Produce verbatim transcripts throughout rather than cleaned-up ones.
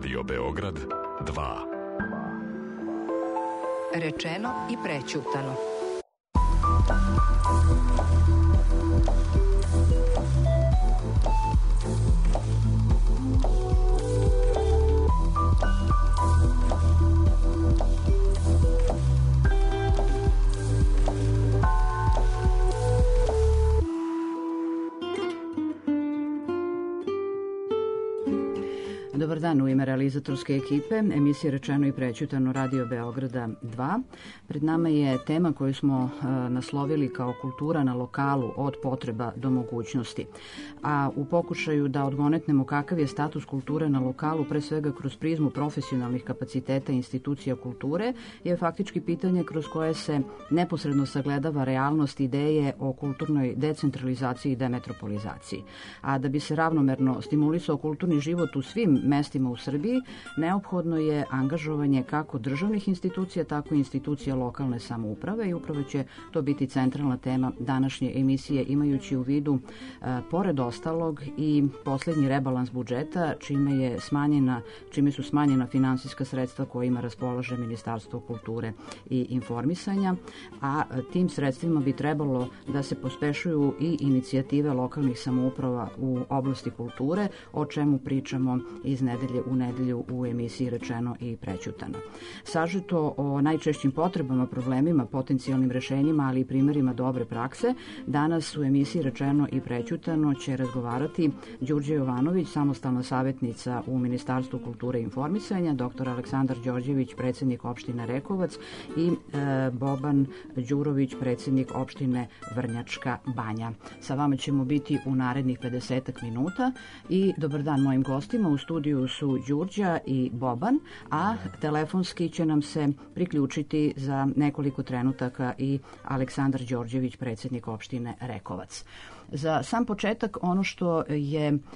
Radio Beograd dva. Rečeno i prećutano. Dobar dan, u ime realizatorske ekipe emisije Rečeno i prećutano Radio Beograda dva. Pred nama je tema koju smo e, naslovili kao kultura na lokalu od potreba do mogućnosti. A u pokušaju da odgonetnemo kakav je status kulture na lokalu, pre svega kroz prizmu profesionalnih kapaciteta institucija kulture, je faktički pitanje kroz koje se neposredno sagledava realnost ideje o kulturnoj decentralizaciji i demetropolizaciji. A da bi se ravnomerno stimulisao kulturni život u svim mestima u Srbiji, neophodno je angažovanje kako državnih institucija, tako i institucija lokalne samouprave i upravo će to biti centralna tema današnje emisije, imajući u vidu, e, pored ostalog, i poslednji rebalans budžeta, čime je smanjena, čime su smanjena finansijska sredstva kojima raspolaže Ministarstvo kulture i informisanja, a tim sredstvima bi trebalo da se pospešuju i inicijative lokalnih samouprava u oblasti kulture, o čemu pričamo iz nedelje u nedelju u emisiji Rečeno i prećutano. Sažeto o najčešćim potrebama, problemima, potencijalnim rešenjima, ali i primerima dobre prakse, danas u emisiji Rečeno i prećutano će razgovarati Đurđe Jovanović, samostalna savjetnica u Ministarstvu kulture i informisanja, doktor Aleksandar Đorđević, predsjednik opštine Rekovac i e, Boban Đurović, predsjednik opštine Vrnjačka Banja. Sa vama ćemo biti u narednih pedesetak minuta i dobar dan mojim gostima. U studiju su Đurđa i Boban, a telefonski će nam se priključiti za nekoliko trenutaka i Aleksandar Đorđević, predsjednik opštine Rekovac. Za sam početak, ono što je e,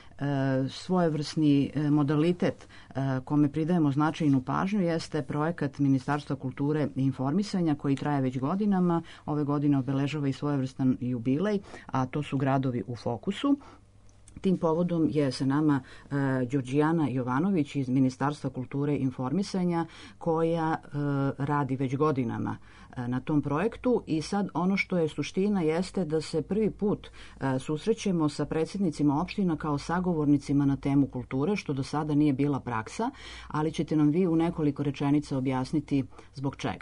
svojevrsni e, modalitet e, kome pridajemo značajnu pažnju jeste projekat Ministarstva kulture i informisanja koji traje već godinama. Ove godine obeležava i svojevrstan jubilej, a to su gradovi u fokusu. Tim povodom je sa nama e, Đurđijana Jovanović iz Ministarstva kulture i informisanja koja e, radi već godinama e, na tom projektu i sad ono što je suština jeste da se prvi put e, susrećemo sa predsjednicima opština kao sagovornicima na temu kulture, što do sada nije bila praksa, ali ćete nam vi u nekoliko rečenica objasniti zbog čega.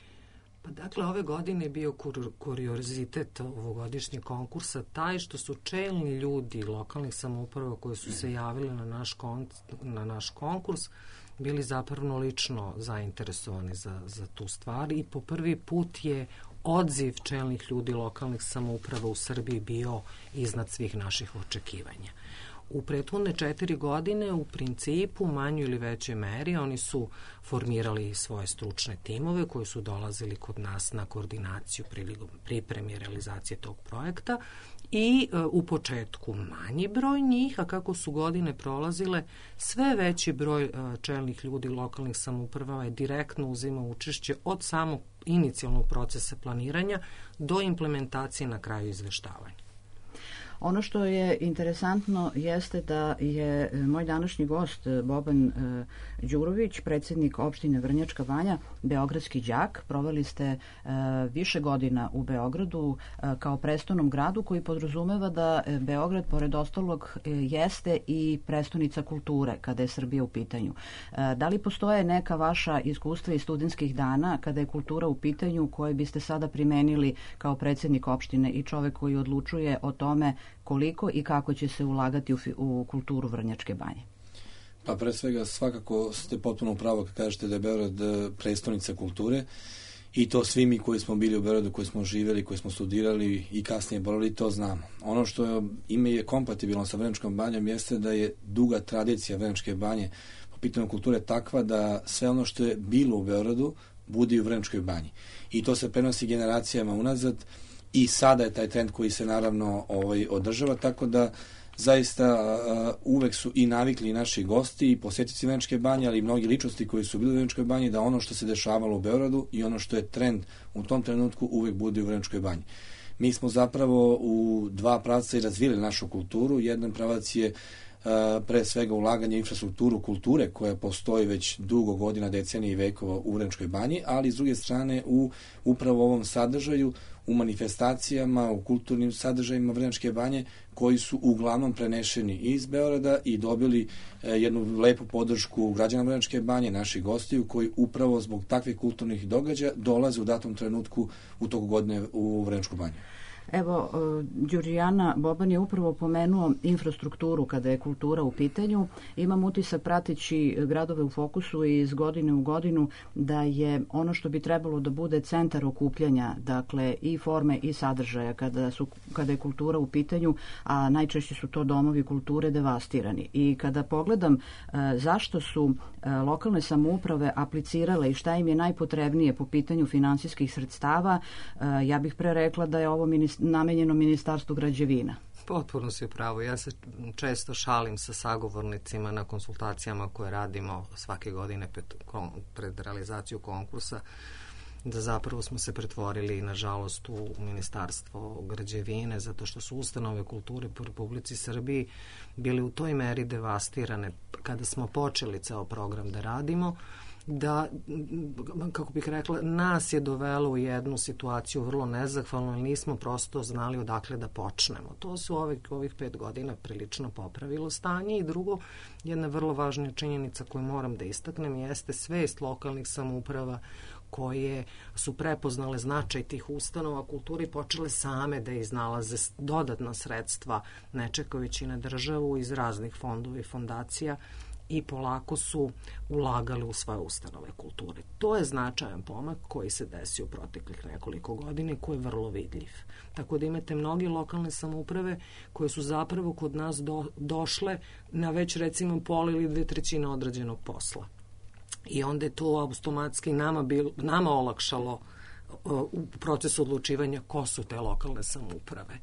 Dakle, ove godine je bio kur, kuriozitet ovogodišnjeg konkursa taj što su čelni ljudi lokalnih samouprava koji su se javili na naš, kon, na naš konkurs bili zapravo lično zainteresovani za, za tu stvar i po prvi put je odziv čelnih ljudi lokalnih samouprava u Srbiji bio iznad svih naših očekivanja. U prethodne četiri godine u principu u manjoj ili većoj meri oni su formirali svoje stručne timove koji su dolazili kod nas na koordinaciju prilikom pripreme i realizacije tog projekta i e, u početku manji broj njih, a kako su godine prolazile, sve veći broj e, čelnih ljudi lokalnih samouprava je direktno uzimao učešće od samog inicijalnog procesa planiranja do implementacije na kraju izveštavanja. Ono što je interesantno jeste da je moj današnji gost Boban Đurović, predsjednik opštine Vrnjačka Banja, beogradski đak. Proveli ste više godina u Beogradu kao prestolnom gradu koji podrazumeva da Beograd, pored ostalog, jeste i prestonica kulture kada je Srbija u pitanju. Da li postoje neka vaša iskustva iz studentskih dana kada je kultura u pitanju koje biste sada primenili kao predsjednik opštine i čovek koji odlučuje o tome koliko i kako će se ulagati u, u kulturu Vrnjačke Banje? Pa pre svega svakako ste potpuno upravo kad kažete da je Beograd prestonica kulture i to svi mi koji smo bili u Beogradu, koji smo živjeli, koji smo studirali i kasnije boravili, to znamo. Ono što je, ime je kompatibilno sa Vrnjačkom Banjom jeste da je duga tradicija Vrnjačke Banje po pitanju kulture takva da sve ono što je bilo u Beogradu bude i u Vrnjačkoj Banji. I to se prenosi generacijama unazad. I sada je taj trend koji se naravno ovaj, održava, tako da zaista uh, uvek su i navikli naši gosti i posjetitelji Vrnjačke Banje, ali i mnogi ličnosti koji su bili u Vrnjačkoj Banji, da ono što se dešavalo u Beogradu i ono što je trend u tom trenutku uvek bude u Vrnjačkoj Banji. Mi smo zapravo u dva pravca i razvili našu kulturu. Jedan pravac je pre svega ulaganje u infrastrukturu kulture koja postoji već dugo godina, decenije i vekova u Vrnjačkoj banji, ali s druge strane u upravo ovom sadržaju, u manifestacijama, u kulturnim sadržajima Vrnjačke banje koji su uglavnom prenešeni iz Beograda i dobili jednu lepu podršku građana Vrnjačke banje, naših gostiju koji upravo zbog takvih kulturnih događaja dolaze u datom trenutku u toku godine u Vrnjačku banju. Evo, Đurđijana Boban je upravo pomenuo infrastrukturu kada je kultura u pitanju. Imam utisak prateći gradove u fokusu i iz godine u godinu da je ono što bi trebalo da bude centar okupljanja, dakle i forme i sadržaja kada, su, kada je kultura u pitanju, a najčešće su to domovi kulture devastirani. I kada pogledam e, zašto su e, lokalne samouprave aplicirale i šta im je najpotrebnije po pitanju finansijskih sredstava, e, ja bih pre rekla da je ovo ministarstvo namenjeno Ministarstvu građevina. Potpuno si pravo. Ja se često šalim sa sagovornicima na konsultacijama koje radimo svake godine pred, pred realizaciju konkursa, da zapravo smo se pretvorili, nažalost, u Ministarstvo građevine, zato što su ustanove kulture po Republici Srbiji bili u toj meri devastirane kada smo počeli ceo program da radimo, da, kako bih rekla, nas je dovelo u jednu situaciju vrlo nezahvalno, jer nismo prosto znali odakle da počnemo. To su ovih, ovih pet godina prilično popravilo stanje. I drugo, jedna vrlo važna činjenica koju moram da istaknem jeste svest lokalnih samouprava koje su prepoznale značaj tih ustanova kulture i počele same da iznalaze dodatna sredstva, ne čekajući na državu, iz raznih fondova i fondacija, i polako su ulagali u svoje ustanove kulture. To je značajan pomak koji se desio u proteklih nekoliko godina i koji je vrlo vidljiv. Tako da imate mnoge lokalne samouprave koje su zapravo kod nas do, došle na već recimo pola ili dve trećine odrađenog posla. I onda je to automatski nama, bil, nama olakšalo u procesu odlučivanja ko su te lokalne samouprave.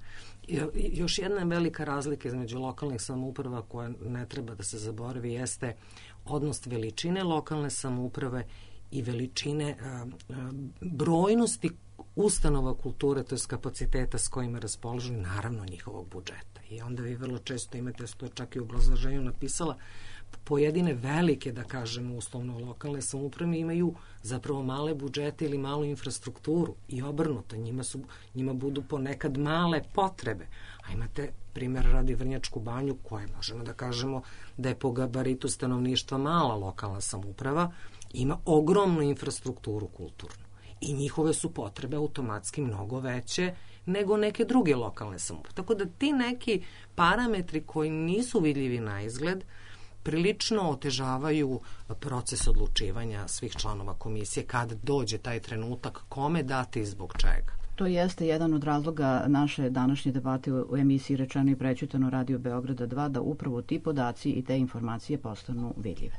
I još jedna velika razlika između lokalnih samouprava koja ne treba da se zaboravi jeste odnos veličine lokalne samouprave i veličine a, a, brojnosti ustanova kulture, to je kapaciteta s kojima raspolažu, naravno njihovog budžeta. I onda vi vrlo često imate, to čak i u obrazloženju napisala, pojedine velike, da kažemo, uslovno lokalne samouprave imaju zapravo male budžete ili malu infrastrukturu i obrnuto, njima, su, njima budu ponekad male potrebe. A imate primjer radi Vrnjačku banju koja možemo da kažemo da je po gabaritu stanovništva mala lokalna samouprava, ima ogromnu infrastrukturu kulturnu i njihove su potrebe automatski mnogo veće nego neke druge lokalne samouprave. Tako da ti neki parametri koji nisu vidljivi na izgled prilično otežavaju proces odlučivanja svih članova komisije kad dođe taj trenutak kome dati i zbog čega. To jeste jedan od razloga naše današnje debate u emisiji Rečeno i prećutano Radio Beograda dva, da upravo ti podaci i te informacije postanu vidljive.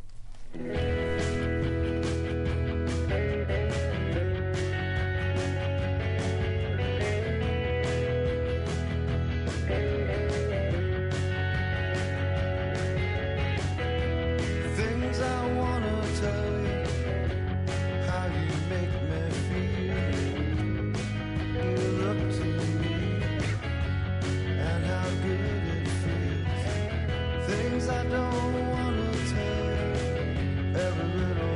I don't want to tell every little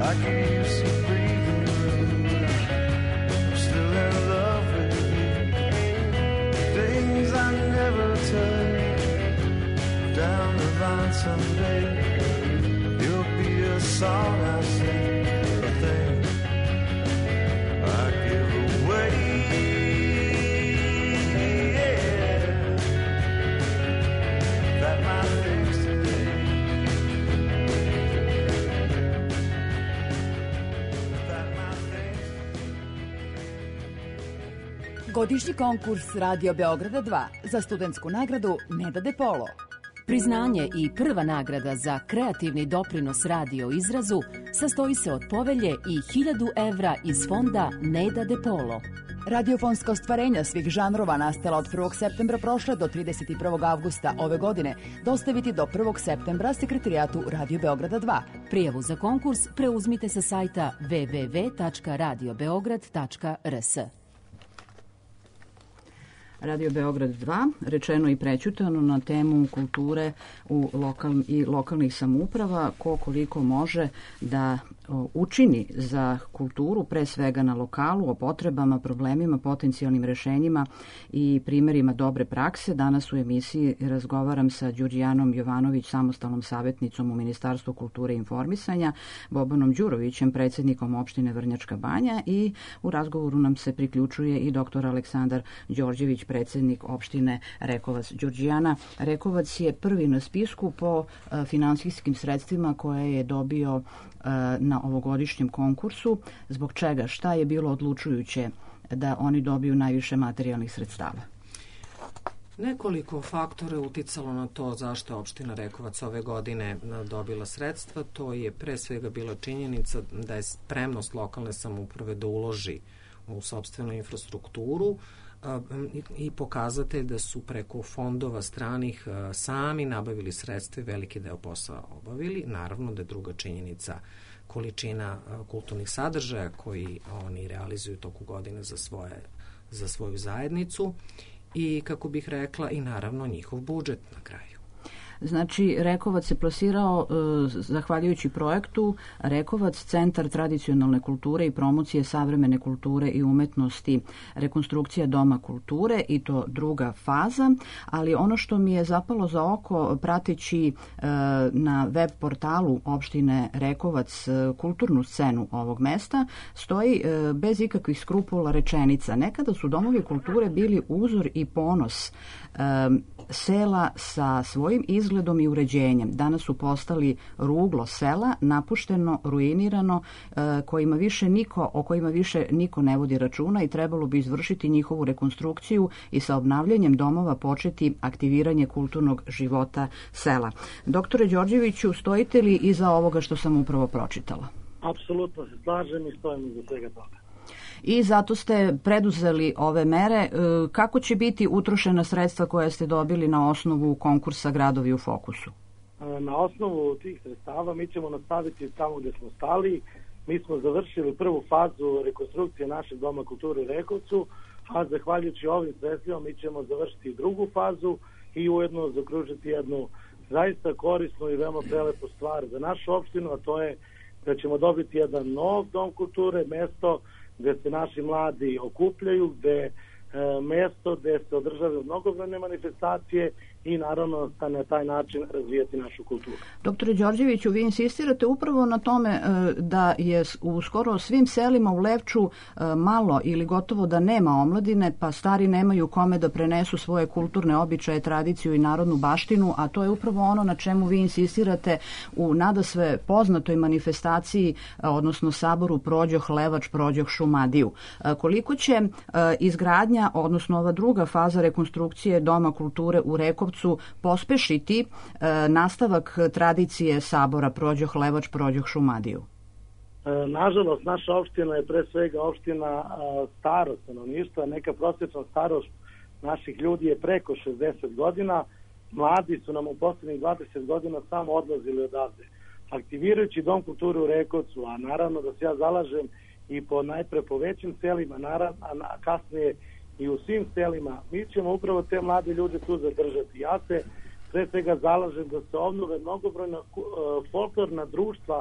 I can see breathing. I'm still in love with you. Things I never touch. Down the line someday, you'll be a song I sing, a thing I give away. Yeah, that my face today. That my face. Godišnji konkurs Radio Beograda dva za studentsku nagradu Neda De Polo. Priznanje i prva nagrada za kreativni doprinos radio izrazu sastoji se od povelje i hiljadu evra iz fonda Neda De Polo. Radiofonska ostvarenja svih žanrova nastala od prvog septembra prošle do trideset prvog avgusta ove godine dostaviti do prvog septembra sekretarijatu Radio Beograda dva. Prijavu za konkurs preuzmite sa sajta w w w tačka radio beograd tačka r s. Radio Beograd dva, rečeno i prećutano na temu kulture u lokal, i lokalnih samouprava, ko koliko može da o, učini za kulturu, pre svega na lokalu, o potrebama, problemima, potencijalnim rešenjima i primerima dobre prakse. Danas u emisiji razgovaram sa Đurđijanom Jovanović, samostalnom savjetnicom u Ministarstvu kulture i informisanja, Bobanom Đurovićem, predsjednikom opštine Vrnjačka Banja, i u razgovoru nam se priključuje i doktor Aleksandar Đorđević, predsjednik opštine Rekovac. Đurđijana, Rekovac je prvi na spisku po uh, finansijskim sredstvima koje je dobio uh, na ovogodišnjem konkursu. Zbog čega? Šta je bilo odlučujuće da oni dobiju najviše materijalnih sredstava? Nekoliko faktora je uticalo na to zašto je opština Rekovac ove godine dobila sredstva. To je pre svega bila činjenica da je spremnost lokalne samouprave da uloži u sopstvenu infrastrukturu i pokazatelj da su preko fondova stranih sami nabavili sredstva i veliki deo posla obavili. Naravno da je druga činjenica količina kulturnih sadržaja koji oni realizuju toku godine za, svoje, za svoju zajednicu i, kako bih rekla, i naravno njihov budžet na kraju. Znači, Rekovac se plasirao e, zahvaljujući projektu Rekovac, Centar tradicionalne kulture i promocije savremene kulture i umetnosti, rekonstrukcija Doma kulture, i to druga faza, ali ono što mi je zapalo za oko prateći e, na web portalu opštine Rekovac e, kulturnu scenu ovog mesta, stoji e, bez ikakvih skrupula rečenica: nekada su domovi kulture bili uzor i ponos e, sela sa svojim izgledom i uređenjem. Danas su postali ruglo sela, napušteno, ruinirano, kojima više niko, o kojima više niko ne vodi računa, i trebalo bi izvršiti njihovu rekonstrukciju i sa obnavljanjem domova početi aktiviranje kulturnog života sela. Doktore Đorđeviću, stojite li iza ovoga što sam upravo pročitala? Apsolutno se slažem i stojim iza svega toga. I zato ste preduzeli ove mere. Kako će biti utrošena sredstva koja ste dobili na osnovu konkursa Gradovi u fokusu? Na osnovu tih sredstava mi ćemo nastaviti tamo gde smo stali. Mi smo završili prvu fazu rekonstrukcije našeg Doma kulture u Rekovcu, a zahvaljujući ovim sredstvima mi ćemo završiti drugu fazu i ujedno zakružiti jednu zaista korisnu i veoma prelepu stvar za našu opštinu, a to je da ćemo dobiti jedan nov Dom kulture, mesto gde se naši mladi okupljaju, gde e, mesto gde se održavaju mnogobrojne manifestacije i naravno da na taj način razvijati našu kulturu. Doktore Đorđeviću, vi insistirate upravo na tome da je u skoro svim selima u Levču malo ili gotovo da nema omladine, pa stari nemaju kome da prenesu svoje kulturne običaje, tradiciju i narodnu baštinu, a to je upravo ono na čemu vi insistirate u nadasve poznatoj manifestaciji, odnosno saboru Prođoh Levač, Prođoh Šumadiju. Koliko će izgradnja, odnosno ova druga faza rekonstrukcije Doma kulture u Rekovcu pospešiti e, nastavak tradicije sabora Prođoh Levač, Prođoh Šumadiju? E, nažalost, naša opština je pre svega opština a, staro stanovništva. Neka prosječna starost naših ljudi je preko šezdeset godina. Mladi su nam u poslednjih dvadeset godina samo odlazili odavde. Aktivirajući Dom kulture u Rekovcu, a naravno da se ja zalažem i po najpre po većim selima, naravno, a kasnije i u svim selima, mi ćemo upravo te mlade ljude tu zadržati. Ja se pre svega zalažem da se obnove mnogobrojna uh, folklorna društva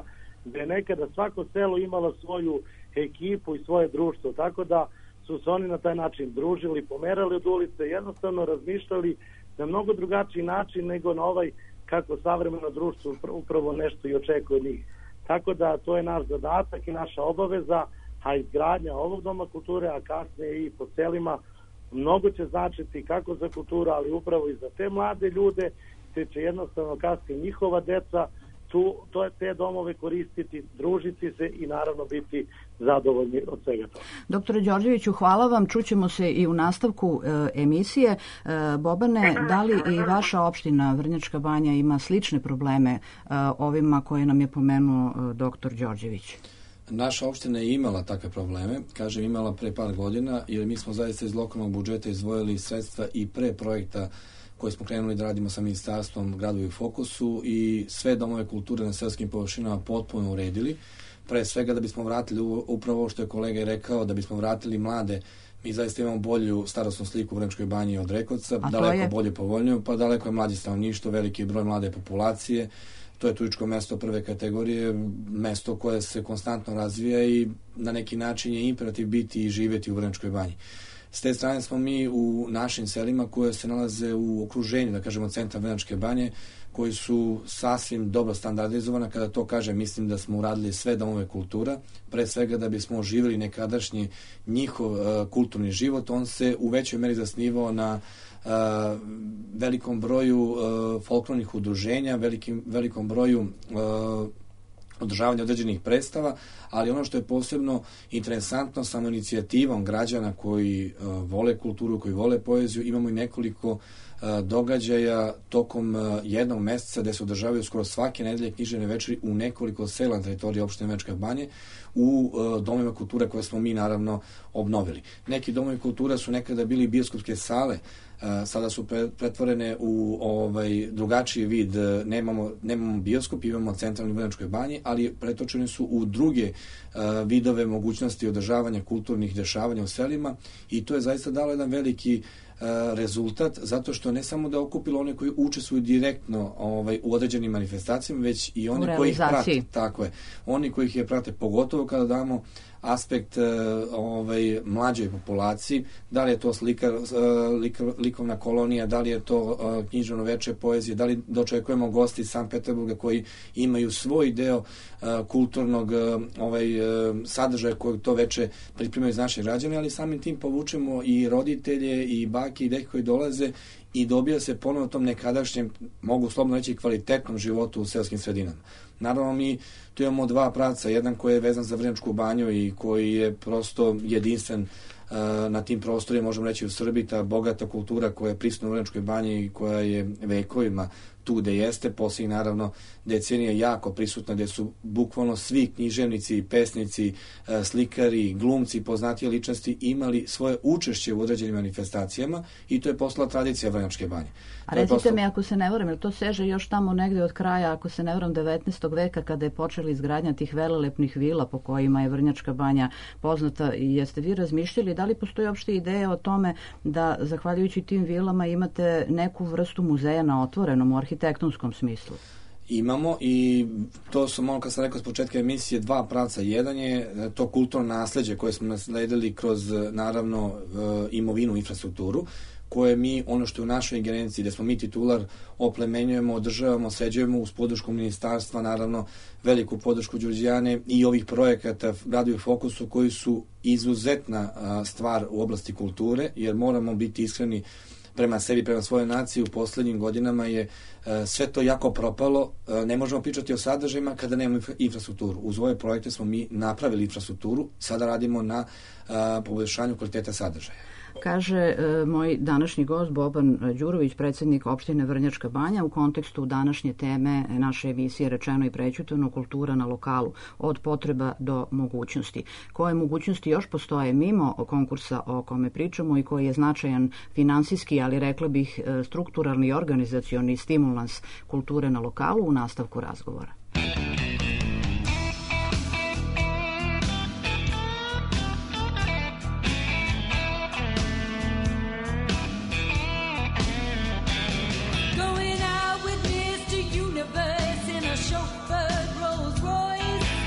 gde je nekada svako selo imalo svoju ekipu i svoje društvo, tako da su se oni na taj način družili, pomerali od ulice, jednostavno razmišljali na mnogo drugačiji način nego na ovaj kako savremeno društvo upravo nešto i očekuje od njih. Tako da to je naš zadatak i naša obaveza, a izgradnja ovog doma kulture, a kasnije i po selima, mnogo će značiti kako za kulturu, ali upravo i za te mlade ljude, te će jednostavno kasnije njihova deca tu, to je te domove koristiti, družiti se i naravno biti zadovoljni od svega toga. Doktore Đorđeviću, hvala vam. Čućemo se i u nastavku e, emisije. E, Bobane, da li i vaša opština Vrnjačka Banja ima slične probleme e, ovima koje nam je pomenuo e, doktor Đorđević? Naša opština je imala takve probleme, kažem imala pre par godina, jer mi smo zaista iz lokalnog budžeta izdvojili sredstva i pre projekta koje smo krenuli da radimo sa ministarstvom Gradovi u fokusu i sve domove kulture na selskim površinama potpuno uredili. Pre svega da bismo vratili upravo ovo što je kolega rekao, da bismo vratili mlade. Mi zaista imamo bolju starosnu sliku u Vrnjačkoj Banji od Rekovca, daleko bolje povoljniju, pa daleko je mlađe stanovništvo, veliki broj mlade populacije. To je turističko mesto prve kategorije, mesto koje se konstantno razvija i na neki način je imperativ biti i živjeti u Vrnjačkoj Banji. S te strane smo mi u našim selima koje se nalaze u okruženju, da kažemo, centra Vrnjačke Banje, koji su sasvim dobro standardizovana. Kada to kažem, mislim da smo uradili sve domove kultura, pre svega da bismo oživjeli nekadašnji njihov uh, kulturni život. On se u većoj meri zasnivao na uh, velikom broju uh, folklornih udruženja, velikim, velikom broju uh, održavanja određenih predstava, ali ono što je posebno interesantno, samo inicijativom građana koji uh, vole kulturu, koji vole poeziju, imamo i nekoliko uh, događaja tokom uh, jednog meseca gde se održavaju skoro svake nedelje književne večeri u nekoliko sela na teritoriji opštine Vrnjačka Banja u uh, domovima kulture koje smo mi naravno obnovili. Neki domovi kulture su nekada bili bioskopske sale, Uh, sada su pre, pretvorene u ovaj drugačiji vid, nemamo, nemamo bioskop, imamo centralni u Vrnjačkoj Banji, ali pretočeni su u druge uh, vidove mogućnosti održavanja kulturnih dešavanja u selima i to je zaista dalo jedan veliki uh, rezultat, zato što ne samo da okupilo one koji učestvuju direktno ovaj, u određenim manifestacijama, već i oni koji ih prate. Tako je. Oni koji ih je prate, pogotovo kada damo aspekt uh, ovaj, mlađoj populaciji, da li je to slikar, uh, likar, likovna kolonija, da li je to uh, književno veče poezije, da li dočekujemo gosti iz Sankt Peterburga koji imaju svoj deo uh, kulturnog uh, ovaj, uh, sadržaja kojeg to veče pripremaju iz naših građana, ali samim tim povučemo i roditelje i bake i deke koji dolaze i dobija se ponovno tom nekadašnjem, mogu slobodno reći, kvalitetnom životu u selskim sredinama. Naravno, mi tu imamo dva pravca, jedan koji je vezan za Vrnjačku Banju i koji je prosto jedinstven uh, na tim prostorima, možemo reći u Srbiji, ta bogata kultura koja je prisutna u Vrnjačkoj Banji i koja je vekovima tu gde jeste, poslije naravno decenija jako prisutna, gde su bukvalno svi književnici, pesnici, slikari, glumci, poznatije ličnosti imali svoje učešće u određenim manifestacijama i to je postala tradicija Vrnjačke Banje. A recite postala... mi, ako se ne varam, jer to seže još tamo negde od kraja, ako se ne varam, devetnaestog veka, kada je počela izgradnja tih velelepnih vila po kojima je Vrnjačka Banja poznata, jeste vi razmišljali da li postoji uopšte ideja o tome da, zahvaljujući tim vilama, imate neku vrstu muzeja na otvorenom u arhitektonskom smislu? Imamo i to su, malo kad sam rekao s početka emisije, dva pravca. Jedan je to kulturno nasleđe koje smo nasledili kroz, naravno, imovinu, infrastrukturu, koje mi, ono što je u našoj ingerenciji, gde smo mi titular, oplemenjujemo, održavamo, sređujemo uz podršku ministarstva, naravno veliku podršku Đurđijane i ovih projekata Gradovi u fokusu koji su izuzetna stvar u oblasti kulture, jer moramo biti iskreni prema sebi, prema svojoj naciji. U poslednjim godinama je uh, sve to jako propalo. Uh, ne možemo pričati o sadržajima kada nemamo infrastrukturu. Uz ove projekte smo mi napravili infrastrukturu, sada radimo na uh, poboljšanju kvaliteta sadržaja. Kaže e, moj današnji gost Boban Đurović, predsjednik opštine Vrnjačka Banja, u kontekstu današnje teme naše emisije Rečeno i prećutano, kultura na lokalu, od potreba do mogućnosti. Koje mogućnosti još postoje mimo konkursa o kome pričamo i koji je značajan finansijski, ali rekla bih strukturalni i organizacioni stimulans kulture na lokalu, u nastavku razgovora. Going out with Mister Universe in a chauffeured Rolls Royce.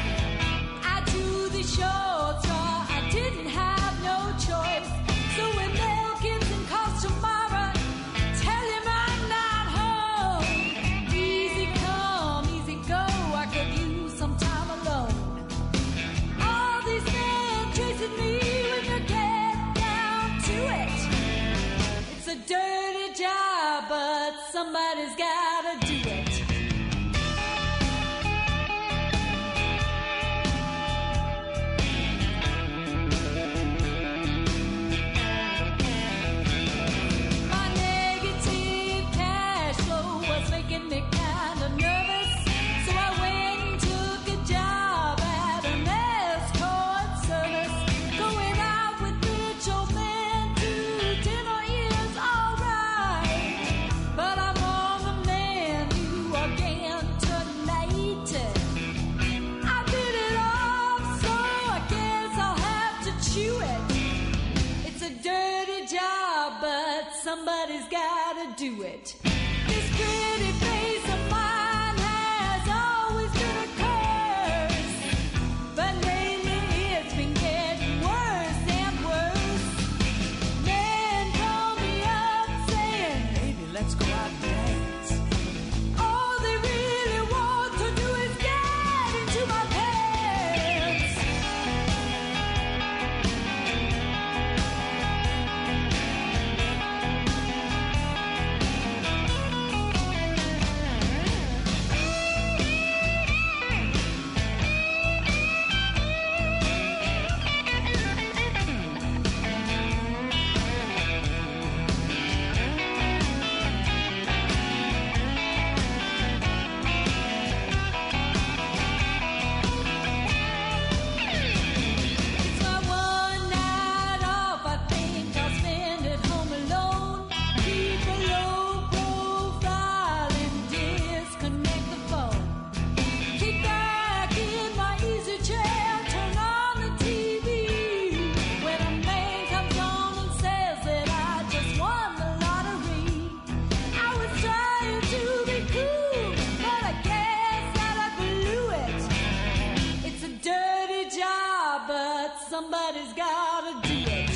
somebody's gotta do it.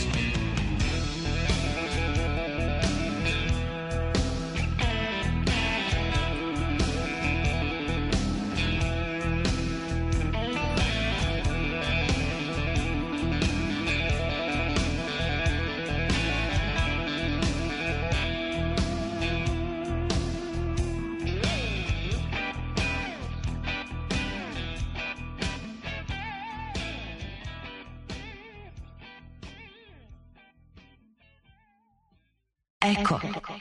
Eko.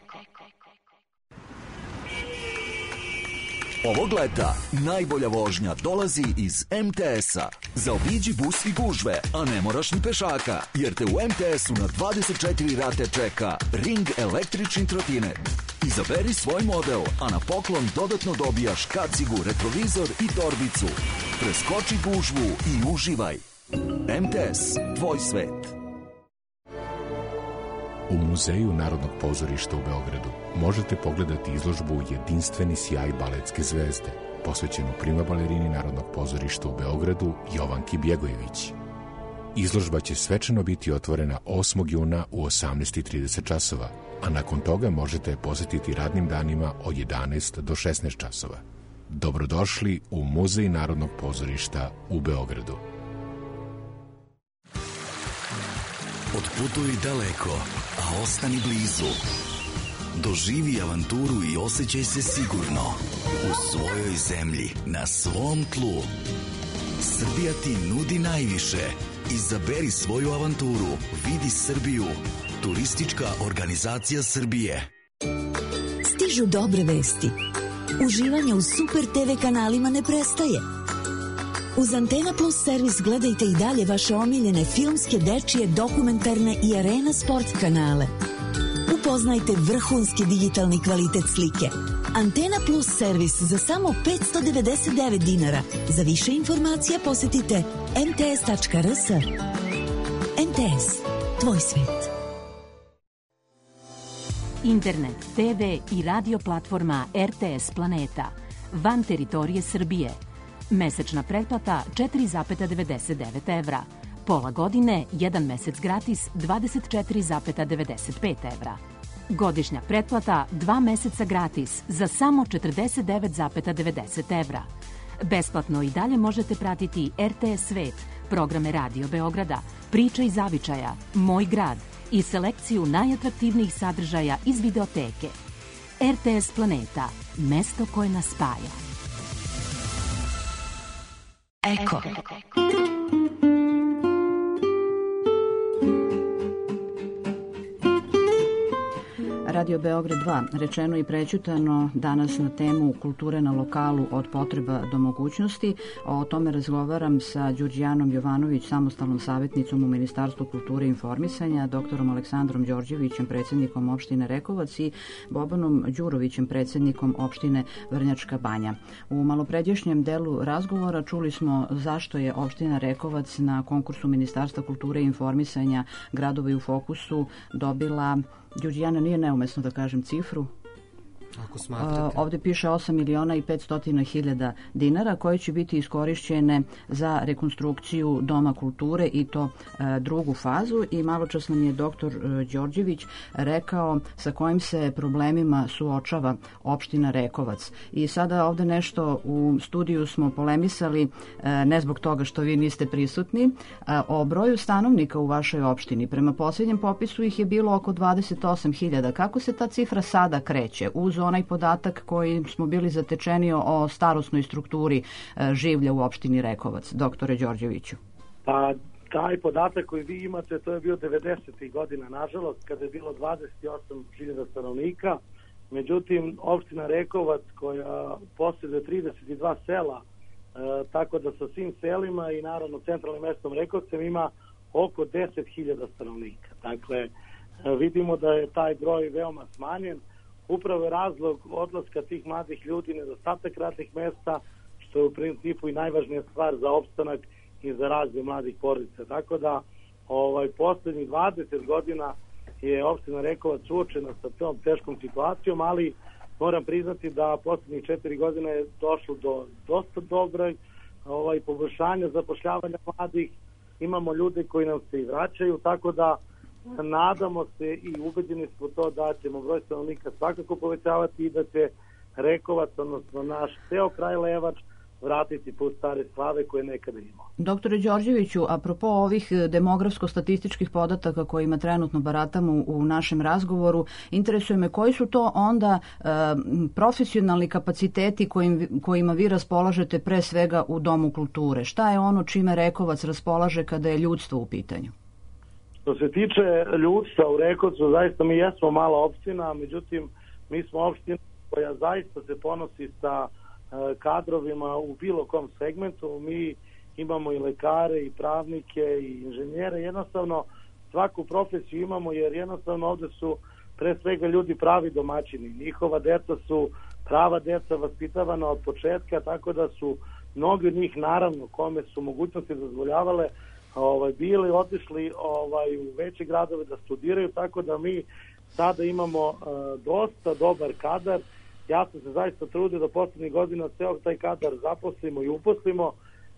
Ovog leta najbolja vožnja dolazi iz em te esa. Zaobiđi bus i gužve, a ne moraš ni pešaka, jer te u em te esu na dvadeset četiri rate čeka Ring električni trotinet. Izaberi svoj model, a na poklon dodatno dobijaš kacigu, retrovizor i torbicu. Preskoči gužvu i uživaj. em te es, tvoj svet. U Muzeju Narodnog pozorišta u Beogradu možete pogledati izložbu Jedinstveni sjaj baletske zvezde, posvećenu prima balerini Narodnog pozorišta u Beogradu Jovanki Bjegojević. Izložba će svečano biti otvorena osmog juna u osamnaest i trideset časova, a nakon toga možete je posetiti radnim danima od jedanaest do šesnaest časova. Dobrodošli u Muzej Narodnog pozorišta u Beogradu. Otputuj daleko, a ostani blizu. Doživi avanturu i osjećaj se sigurno u svojoj zemlji, na svom tlu. Srbija ti nudi najviše. Izaberi svoju avanturu. Vidi Srbiju. Turistička organizacija Srbije. Stižu dobre vesti. Uživanje u Super te ve kanalima ne prestaje. Uz Antena Plus servis gledajte i dalje vaše omiljene filmske, dečije, dokumentarne i arena sport kanale. Upoznajte vrhunski digitalni kvalitet slike. Antena Plus servis za samo petsto devedeset devet dinara. Za više informacija posjetite em te es tačka er es. em te es, tvoj svet. Internet, te ve i radio platforma er te es Planeta. Van teritorije Srbije. Mesečna pretplata četiri zarez devedeset devet evra. Pola godine, jedan mesec gratis dvadeset četiri zarez devedeset pet evra. Godišnja pretplata dva meseca gratis za samo četrdeset devet zarez devedeset evra. Besplatno i dalje možete pratiti er te es Svet, programe Radio Beograda, Priča iz zavičaja, Moj grad i selekciju najatraktivnijih sadržaja iz videoteke. er te es Planeta, mesto koje nas spaja. Eko. Radio Beograd dva, rečeno i prećutano danas na temu kulture na lokalu od potreba do mogućnosti. O tome razgovaram sa Đurđijanom Jovanović, samostalnom savjetnicom u Ministarstvu kulture i informisanja, doktorom Aleksandrom Đorđevićem, predsjednikom opštine Rekovac i Bobanom Đurovićem, predsjednikom opštine Vrnjačka Banja. U malopređašnjem delu razgovora čuli smo zašto je opština Rekovac na konkursu Ministarstva kulture i informisanja Gradovi u fokusu dobila, Đurđijana, nije neumesno da kažem cifru, ako smatrate. Ovde piše osam miliona i petsto hiljada dinara koje će biti iskorišćene za rekonstrukciju Doma kulture i to drugu fazu, i malo čas nam je doktor Đorđević rekao sa kojim se problemima suočava opština Rekovac. I sada ovde nešto u studiju smo polemisali, ne zbog toga što vi niste prisutni, o broju stanovnika u vašoj opštini. Prema posljednjem popisu ih je bilo oko dvadeset osam hiljada. Kako se ta cifra sada kreće uz onaj podatak koji smo bili zatečeni o starosnoj strukturi življa u opštini Rekovac, doktore Đorđeviću? Pa taj podatak koji vi imate, to je bio devedesetih godina, nažalost, kada je bilo dvadeset osam hiljada stanovnika. Međutim, opština Rekovac, koja posjeduje trideset dva sela, e, tako da sa svim selima i naravno centralnim mestom Rekovcem ima oko deset hiljada stanovnika. Dakle, vidimo da je taj broj veoma smanjen. Upravo je razlog odlaska tih mladih ljudi nedostatak radnih mesta, što je u principu i najvažnija stvar za opstanak i za razvoj mladih porodica. Tako da ovaj, poslednjih dvadeset godina je opština Rekovac suočena sa tom teškom situacijom, ali moram priznati da poslednjih četiri godine je došlo do dosta dobrog ovaj, poboljšanja zapošljavanja mladih. imamo ljude koji nam se i vraćaju, tako da nadamo se i ubeđeni smo to da ćemo broj stanovnika svakako povećavati i da će Rekovac, odnosno naš ceo kraj Levač, vratiti put stare slave koje nekada imao. Doktore Đorđeviću, apropo ovih demografsko-statističkih podataka kojima trenutno baratamo u našem razgovoru, interesuje me koji su to onda e, profesionalni kapaciteti kojim, kojima vi raspolažete pre svega u Domu kulture. Šta je ono čime Rekovac raspolaže kada je ljudstvo u pitanju? Što se tiče ljudstva u Rekovcu, zaista mi jesmo mala opština, međutim mi smo opština koja zaista se ponosi sa kadrovima u bilo kom segmentu. Mi imamo i lekare i pravnike i inženjere, jednostavno svaku profesiju imamo, jer jednostavno ovde su pre svega ljudi pravi domaćini, njihova deca su prava deca, vaspitavana od početka, tako da su mnogi od njih, naravno, kome su mogućnosti dozvoljavale, ovaj, bili otišli ovaj, u veće gradove da studiraju, tako da mi sada imamo uh, dosta dobar kadar. Ja sam se zaista trudio da poslednjih godina ceo taj kadar zaposlimo i uposlimo.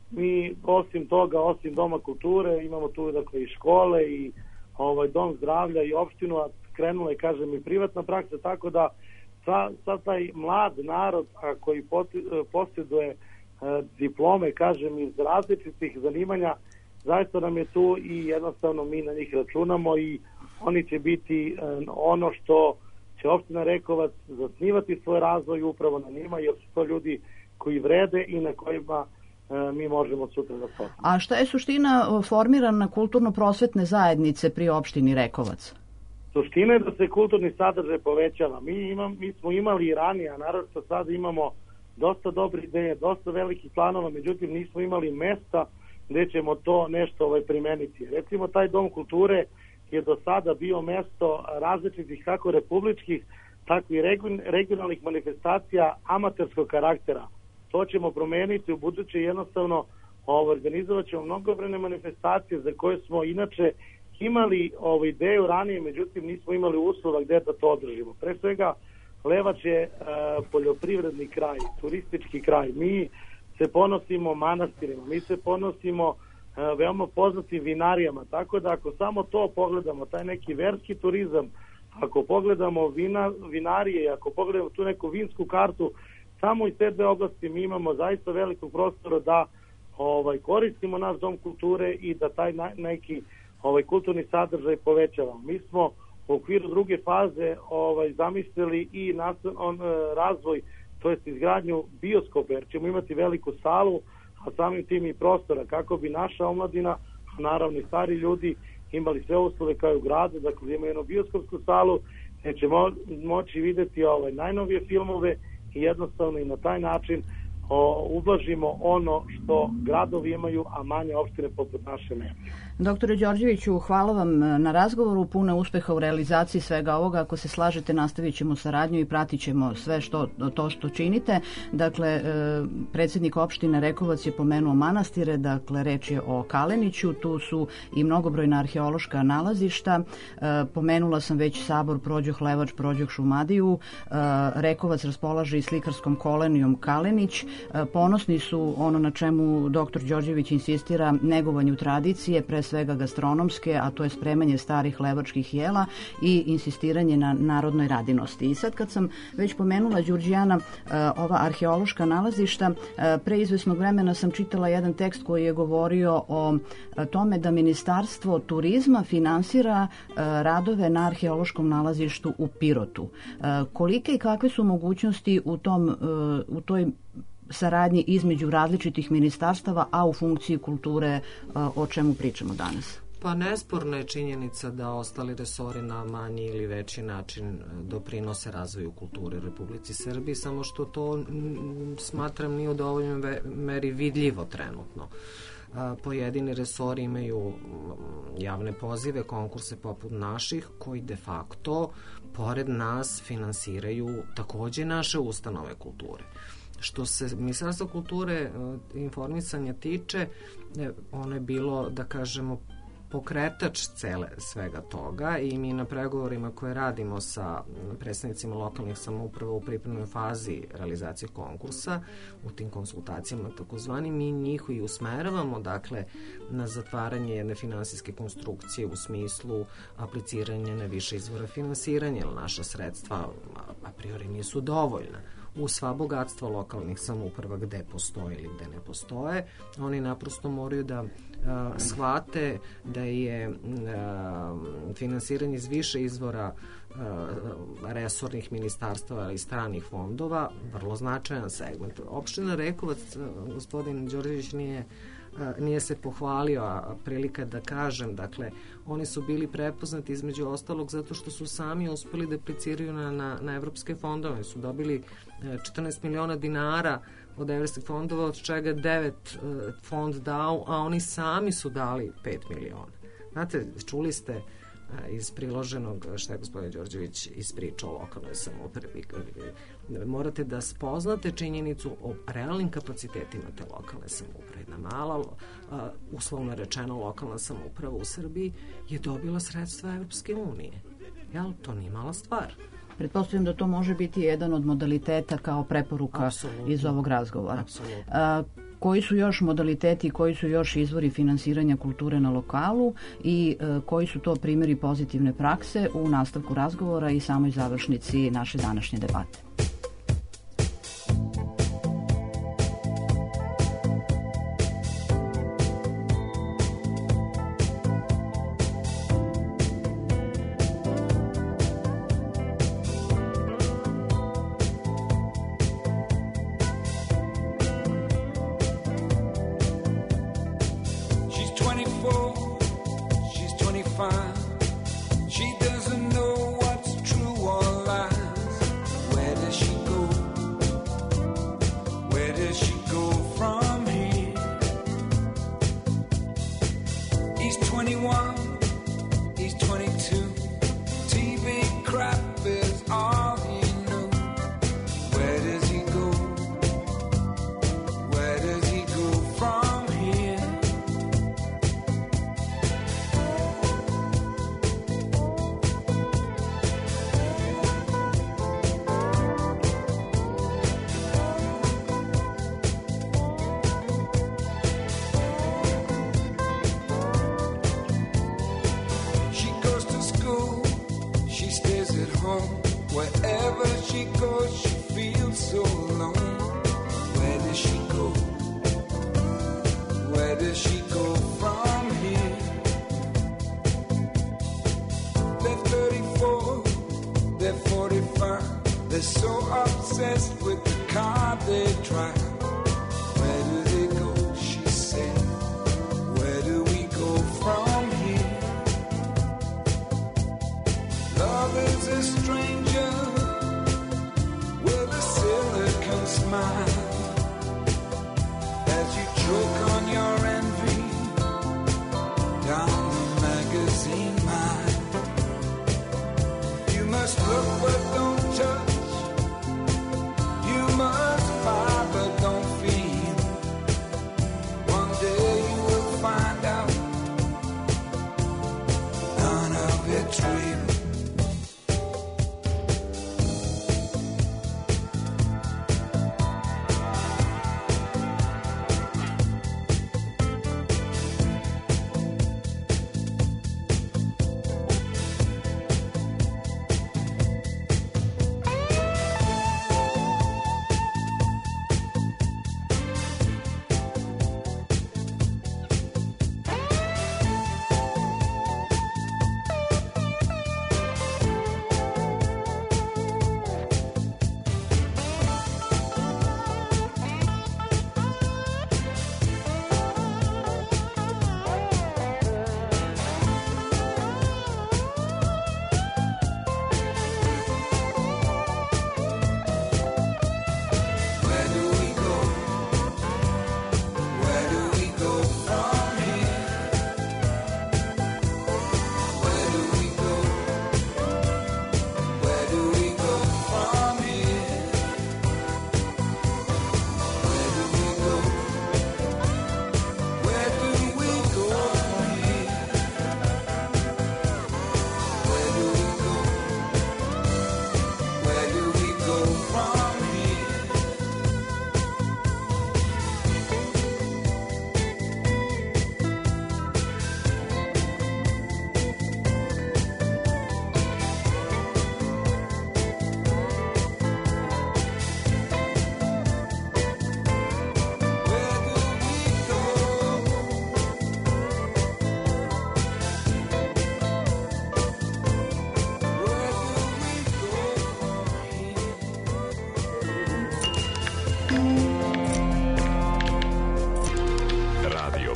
Mi osim toga, osim Doma kulture, imamo tu dakle i škole i ovaj Dom zdravlja i opštinu, a krenula je, kažem, i privatna praksa, tako da sad sa taj mlad narod a koji posjeduje e, diplome, kažem, iz različitih zanimanja, zaista nam je tu i jednostavno mi na njih računamo i oni će biti e, ono što će opština Rekovac zasnivati svoj razvoj upravo na njima, jer su to ljudi koji vrede i na kojima e, mi možemo sutra da postavimo. A šta je suština formirana kulturno-prosvetne zajednice pri opštini Rekovac? Suština je da se kulturni sadržaj povećava. Mi, imam, mi smo imali i ranije, a naravno sada imamo dosta dobre ideje, dosta velikih planova, međutim nismo imali mesta gde ćemo to nešto ovaj, primeniti. Recimo, taj Dom kulture je do sada bio mesto različitih kako republičkih, tako i regionalnih manifestacija amaterskog karaktera. To ćemo promeniti u buduće, jednostavno ovo, organizovat ćemo mnogobrojne manifestacije za koje smo inače imali ovu ideju ranije, međutim nismo imali uslova gde da to održimo. Pre svega, Levač je e, poljoprivredni kraj, turistički kraj. Mi se ponosimo manastirima, mi se ponosimo e, veoma poznatim vinarijama, tako da ako samo to pogledamo, taj neki verski turizam, ako pogledamo vina, vinarije, ako pogledamo tu neku vinsku kartu, samo iz te dve oblasti mi imamo zaista velikog prostora da ovaj, koristimo naš Dom kulture i da taj na, neki ovaj, kulturni sadržaj povećavamo. Mi smo u okviru druge faze ovaj, zamislili i nastav, on, razvoj, to jest izgradnju bioskopa, jer ćemo imati veliku salu, a samim tim i prostora, kako bi naša omladina, a naravno i stari ljudi, imali sve uslove kao i u gradu, dakle imamo jednu bioskopsku salu, gde će mo, moći videti ovaj, najnovije filmove i jednostavno i na taj način o, ublažimo ono što gradovi imaju, a manje opštine poput naše nemaju. Doktore Đorđeviću, hvala vam na razgovoru, puno uspeha u realizaciji svega ovoga. Ako se slažete, nastavit ćemo saradnju i pratit ćemo sve što, to što činite. Dakle, predsjednik opštine Rekovac je pomenuo manastire, dakle, reč je o Kaleniću, tu su i mnogobrojna arheološka nalazišta. Pomenula sam već sabor Prođoh Levač, Prođoh Šumadiju. Rekovac raspolaže i slikarskom kolonijom Kalenić. Ponosni su ono na čemu doktor Đorđević insistira, negovanju tradicije, pre svega gastronomske, a to je spremanje starih levačkih jela i insistiranje na narodnoj radinosti. I sad kad sam već pomenula, Đurđijana, ova arheološka nalazišta, pre izvesnog vremena sam čitala jedan tekst koji je govorio o tome da Ministarstvo turizma finansira radove na arheološkom nalazištu u Pirotu. Kolike i kakve su mogućnosti u, tom, u toj saradnji između različitih ministarstava, a u funkciji kulture, o čemu pričamo danas? Pa nesporna je činjenica da ostali resori na manji ili veći način doprinose razvoju kulture u Republici Srbiji, samo što to smatram nije u dovoljnoj meri vidljivo trenutno. Pojedini resori imaju javne pozive, konkurse poput naših, koji de facto pored nas finansiraju takođe naše ustanove kulture. Što se Ministarstva kulture i informisanja tiče, ono je bilo, da kažemo, pokretač cele svega toga i mi na pregovorima koje radimo sa predstavnicima lokalnih samouprava u pripremnoj fazi realizacije konkursa, u tim konsultacijama takozvani, mi njih i usmeravamo, dakle, na zatvaranje jedne finansijske konstrukcije u smislu apliciranja na više izvora finansiranja, jer naša sredstva a priori nisu dovoljna. U sva bogatstva lokalnih samouprava gde postoje ili gde ne postoje, oni naprosto moraju da a, shvate da je a, finansiranje iz više izvora a, resornih ministarstava i stranih fondova vrlo značajan segment. Opština Rekovac, gospodin Đorđević nije nije se pohvalio, a prilika da kažem, dakle, oni su bili prepoznati između ostalog zato što su sami uspeli da apliciraju na, na, na evropske fondove. Su dobili četrnaest miliona dinara od evropskih fondova, od čega devet fond dao, a oni sami su dali pet miliona. Znate, čuli ste iz priloženog što je gospodin Đorđević ispričao o lokalnoj samoupravi. Morate da spoznate činjenicu o realnim kapacitetima te lokalne samouprave. Jedna mala, uslovno rečeno, lokalna samouprava u Srbiji je dobila sredstva Evropske unije. Jel, to nije mala stvar. Pretpostavljam da to može biti jedan od modaliteta kao preporuka Absolutno. Iz ovog razgovora. Apsolutno. Koji su još modaliteti, koji su još izvori finansiranja kulture na lokalu i e, koji su to primjeri pozitivne prakse u nastavku razgovora i samoj završnici naše današnje debate. Look but don't touch. You must buy but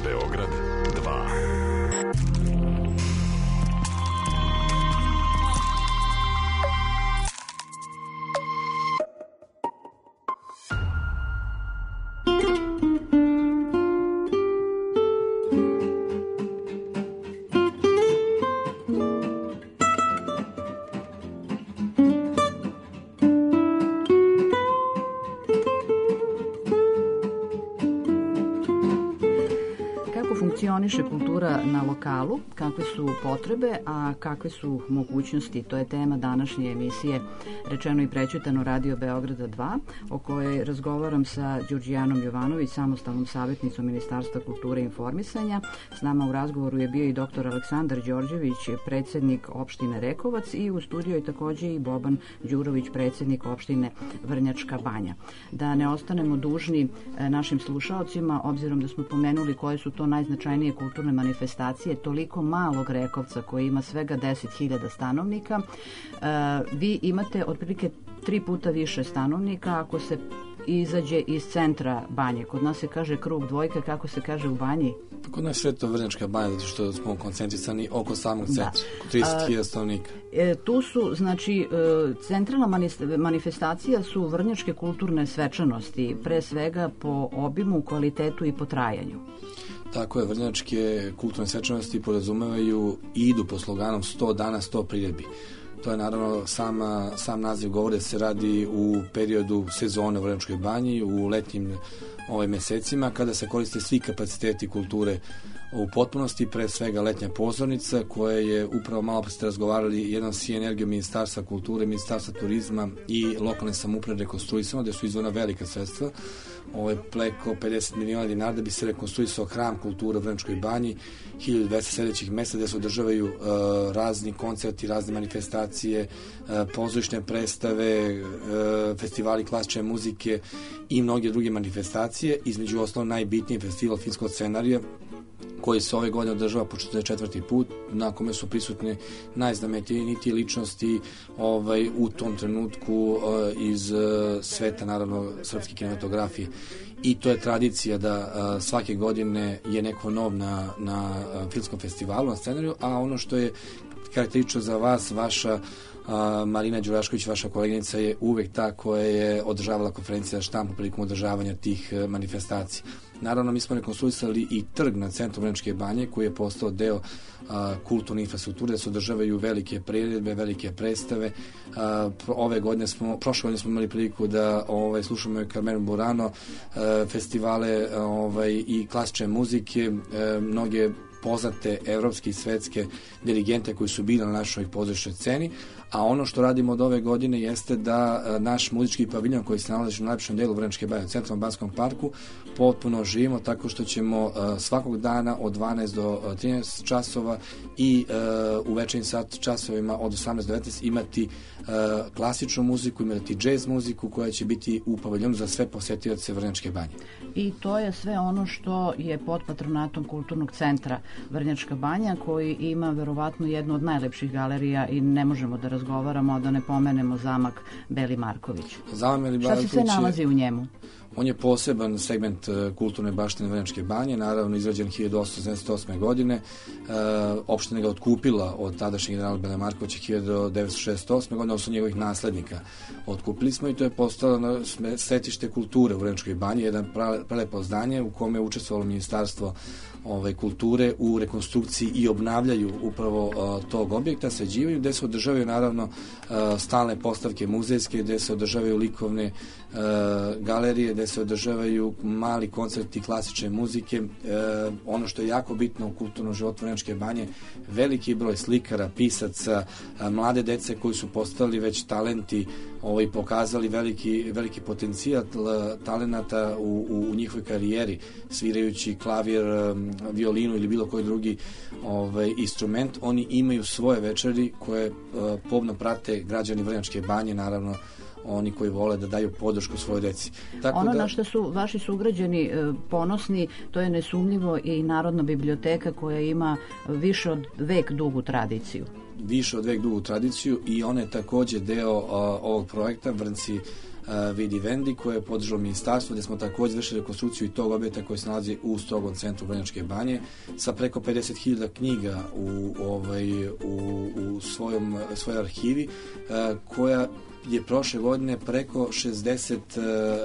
Beograd dva. Funkcioniše kultura na lokalu, kakve su potrebe, a kakve su mogućnosti. To je tema današnje emisije Rečeno i prećutano Radio Beograda dva, o kojoj razgovaram sa Đurđijanom Jovanović, samostalnom savjetnicom Ministarstva kulture i informisanja. S nama u razgovoru je bio i doktor Aleksandar Đorđević, predsjednik opštine Rekovac, i u studiju je također i Boban Đurović, predsjednik opštine Vrnjačka Banja. Da ne ostanemo dužni našim slušaocima, obzirom da smo pomenuli koje su to najznačajnije kulturne manifestacije toliko malog Rekovca koji ima svega deset hiljada stanovnika, vi imate otprilike tri puta više stanovnika ako se izađe iz centra Banje. Kod nas se kaže krug dvojka, kako se kaže u Banji? Kod nas je to Vrnjačka Banja, zato što smo koncentrisani oko samog centra, oko trideset hiljada stanovnika. E, tu su, znači, e, centralna manifestacija su vrnjačke kulturne svečanosti, pre svega po obimu, kvalitetu i po trajanju. Tako je, vrnjačke kulturne svečanosti podrazumevaju i idu po sloganom sto dana, sto priredbi. To je naravno sama, sam naziv govori da se radi u periodu sezone u Vrnjačkoj Banji, u letnjim ovaj, mesecima, kada se koriste svi kapaciteti kulture u potpunosti, pre svega letnja pozornica koja je upravo malo pa ste razgovarali jednom s energijom Ministarstva kulture, Ministarstva turizma i lokalne samouprave rekonstruisano, gde su izvojena velika sredstva, ovaj, preko pedeset miliona dinara da bi se rekonstruisao hram kulture u Vrnjačkoj Banji, hiljadu dvesta sledećih mesta gde se održavaju uh, razni koncerti, razne manifestacije, uh, pozorišne predstave, uh, festivali klasične muzike i mnoge druge manifestacije, između ostalog najbitniji festival filmskog scenarija koji se ove godine održava po četrdeset četvrti put, na kome su prisutne najznamenitije ličnosti ovaj, u tom trenutku uh, iz uh, sveta, naravno, srpske kinematografije. I to je tradicija da uh, svake godine je neko nov na, na uh, filmskom festivalu, na scenariju, a ono što je karakterično za vas, vaša uh, Marina Đurašković, vaša koleginica, je uvek ta koja je održavala konferencije za štampu prilikom održavanja tih uh, manifestacija. Naravno, mi smo rekonstruisali i trg na centru Vrnjačke Banje, koji je postao deo a, kulturne infrastrukture, da se održavaju velike priredbe, velike predstave. A, ove godine smo, prošle godine smo imali priliku da ovaj, slušamo Carmenu Burano, a, festivale a, ovaj, i klasične muzike, a, mnoge poznate evropske i svetske dirigente koji su bili na našoj pozorišnoj sceni, a ono što radimo od ove godine jeste da naš muzički paviljon koji se nalazi na najlepšem delu Vrnjačke Banje, u centralnom Banskom parku, potpuno živimo tako što ćemo svakog dana od dvanaest do trinaest časova i u večernjim sat časovima od osamnaest do devetnaest imati klasičnu muziku, imati džez muziku koja će biti u paviljonu za sve posetioce Vrnjačke Banje. I to je sve ono što je pod patronatom Kulturnog centra Vrnjačka Banja, koji ima verovatno jednu od najlepših galerija i ne možemo da razgovaramo, a da ne pomenemo zamak Beli Marković. Zamak Beli Marković. Šta se sve nalazi u njemu? On je poseban segment kulturne baštine Vrnjačke Banje, naravno izrađen hiljadu osamsto sedamdesete osme godine. E, opština ga otkupila od tadašnjeg generala Bele Markovića hiljadu devetsto šezdeset osme godine, odnosno njegovih naslednika. Otkupili smo i to je postalo središte kulture u Vrnjačkoj Banji, jedan prelepo zdanje u kome je učestvovalo Ministarstvo Ove, kulture u rekonstrukciji i obnavljaju upravo uh, tog objekta, sređivaju, gde se održavaju naravno uh, stalne postavke muzejske, gde se održavaju likovne uh, galerije, gde se održavaju mali koncerti klasične muzike. Uh, ono što je jako bitno u kulturnom životu Vrnjačke Banje, veliki broj slikara, pisaca, uh, mlade dece koji su postali već talenti, ovaj, pokazali veliki, veliki potencijal talenata u, u, u njihovoj karijeri, svirajući klavir, um, violinu ili bilo koji drugi ovaj, instrument. Oni imaju svoje večeri koje uh, pomno prate građani Vrnjačke Banje, naravno oni koji vole da daju podršku svojoj deci. Tako ono da, na što su vaši sugrađani e, ponosni, to je nesumnjivo i Narodna biblioteka koja ima više od vek dugu tradiciju. Više od vek dugu tradiciju i ona je takođe deo uh, ovog projekta. Vrnci Vidi Vendi koje je podržalo ministarstvo, gde smo također vršili rekonstrukciju i tog objekta koji se nalazi u strogom centru Vrnjačke banje sa preko pedeset hiljada knjiga u, ovaj, u, u svojom, svojoj arhivi koja je prošle godine preko šezdeset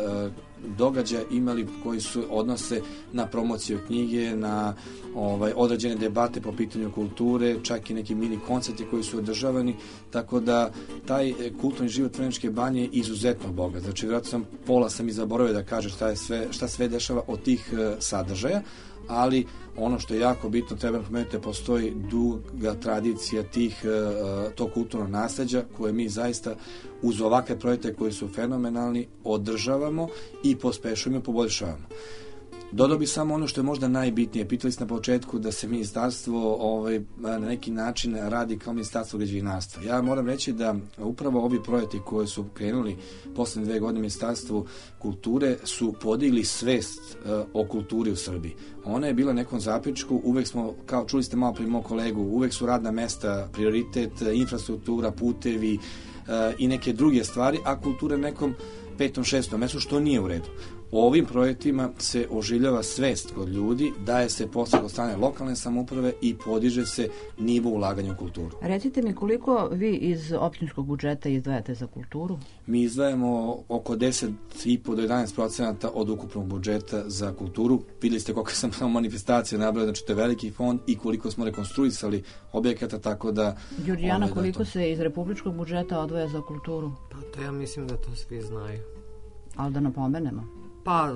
događaja imali koji su odnose na promociju knjige, na ovaj, određene debate po pitanju kulture, čak i neki mini koncerti koji su održavani, tako da taj kulturni život Vrnjačke banje je izuzetno bogat. Znači, vjerojatno sam pola sam i zaboravio da kažem šta, je sve, šta sve dešava od tih uh, sadržaja, ali ono što je jako bitno, treba napomenuti da postoji duga tradicija tih, uh, tog kulturnog nasleđa koje mi zaista uz ovakve projekte koji su fenomenalni održavamo i pospešujemo i poboljšavamo. Dodao bi samo ono što je možda najbitnije. Pitali ste na početku da se ministarstvo ovaj, na neki način radi kao ministarstvo građevinarstva. Ja moram reći da upravo ovi projekti koji su krenuli poslednje dve godine ministarstvu kulture su podigli svest uh, o kulturi u Srbiji. Ona je bila nekom zapičku, uvek smo, kao čuli ste malo prije mog kolegu, uvek su radna mesta prioritet, infrastruktura, putevi uh, i neke druge stvari, a kultura nekom petom, šestom mestu, što nije u redu. Ovim projektima se oživljava svest kod ljudi, daje se posao od strane lokalne samouprave i podiže se nivo ulaganja u kulturu. Recite mi, koliko vi iz opštinskog budžeta izdvajate za kulturu? Mi izdvajamo oko deset i po do jedanaest procenata od ukupnog budžeta za kulturu. Vidjeli ste koliko sam samo manifestacija nabrao, znači to je veliki fond i koliko smo rekonstruisali objekata, tako da... Đurđijana, ovaj, koliko da to... se iz republičkog budžeta odvaja za kulturu? Pa to ja mislim da to svi znaju. Ali da napomenemo? Pa,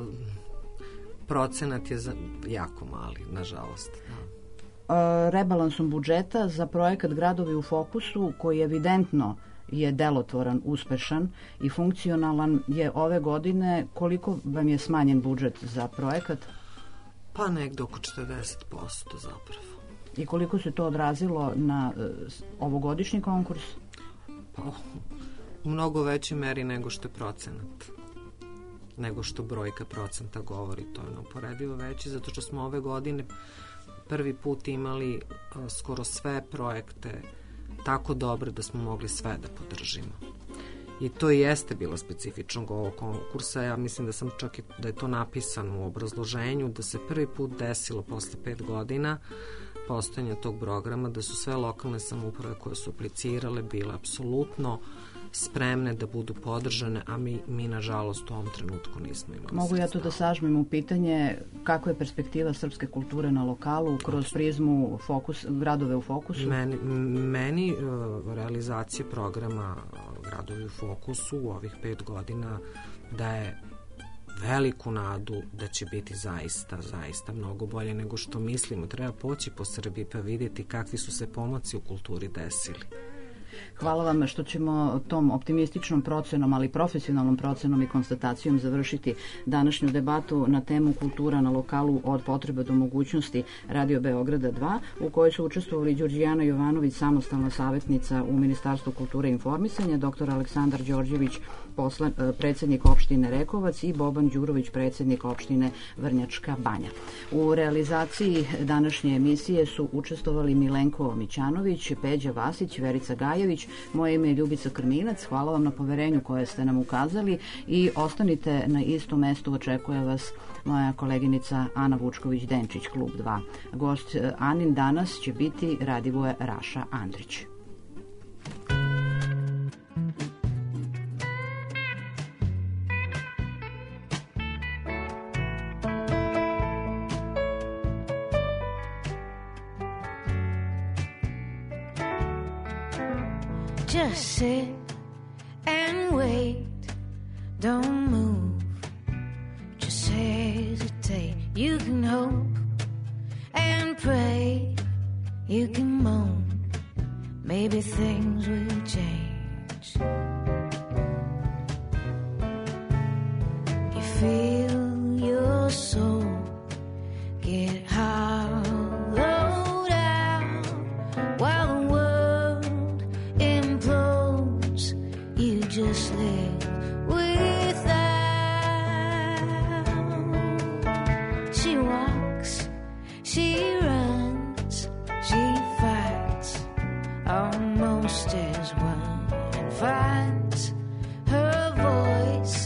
procenat je za, jako mali, nažalost. Da. E, rebalansom budžeta za projekat Gradovi u fokusu, koji evidentno je delotvoran, uspešan i funkcionalan, je ove godine, koliko vam je smanjen budžet za projekat? Pa negde oko četrdeset posto zapravo. I koliko se to odrazilo na e, ovogodišnji konkurs? Pa, u mnogo većoj meri nego što je procenat. nego što brojka procenta govori, to je neuporedivo veći, zato što smo ove godine prvi put imali uh, skoro sve projekte tako dobre da smo mogli sve da podržimo. I to i jeste bilo specifično ovog konkursa. Ja mislim da sam čak i, da je to napisano u obrazloženju, da se prvi put desilo posle pet godina postojanja tog programa, da su sve lokalne samouprave koje su aplicirale bile apsolutno spremne da budu podržane, a mi, mi nažalost u ovom trenutku nismo imali. Mogu ja to da sažmem u pitanje kako je perspektiva srpske kulture na lokalu kroz prizmu fokus, gradove u fokusu? Meni, meni uh, realizacija programa Gradovi u fokusu u ovih pet godina daje veliku nadu da će biti zaista, zaista mnogo bolje nego što mislimo. Treba poći po Srbiji pa vidjeti kakvi su se pomaci u kulturi desili. Hvala vam što ćemo tom optimističnom procenom, ali profesionalnom procenom i konstatacijom završiti današnju debatu na temu kultura na lokalu od potrebe do mogućnosti Radio Beograda dva, u kojoj su učestvovali Đurđijana Jovanović, samostalna savjetnica u Ministarstvu kulture i informisanja, doktor Aleksandar Đorđević, poslan, predsjednik opštine Rekovac i Boban Đurović, predsjednik opštine Vrnjačka banja. U realizaciji današnje emisije su učestvovali Milenko Mićanović, Peđa Vasić, Verica Gajević, moje ime je Ljubica Krminac. Hvala vam na poverenju koje ste nam ukazali i ostanite na istom mestu, očekuje vas moja koleginica Ana Vučković-Denčić, Klub dva. Gost Anin danas će biti Radivoje Raša Andrić. Just sit and wait, don't move, just hesitate. You can hope and pray, you can moan, maybe things will change. You feel your soul get hollowed out while the world implodes. You just live without. She walks, she runs, she fights, almost as one, and finds her voice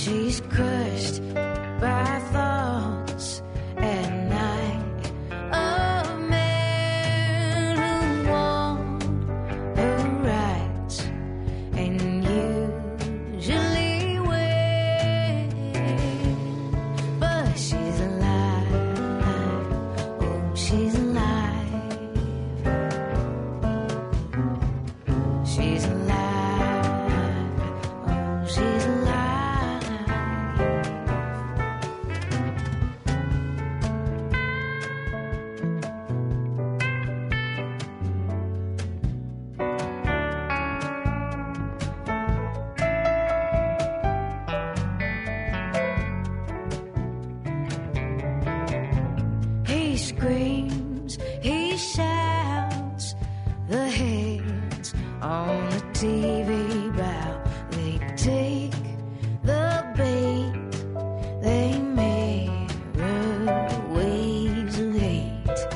she's crushed by thoughts at night of men who want her rights and usually win, but she's alive, oh she's alive, she's alive, oh she's alive. He screams, he shouts, the heads on the T V bow. They take the bait, they mirror waves of hate.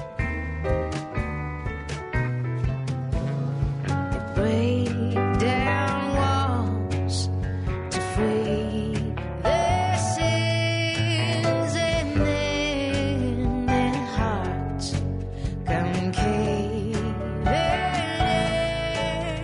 They break down walls to free their sins, and then their hearts come caving in.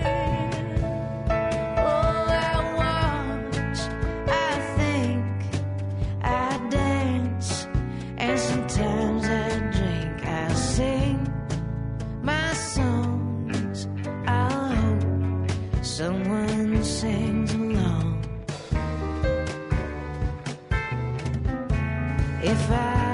Oh, I watch, I think, I dance, and sometimes I drink, I sing my songs. I hope someone sings along. If I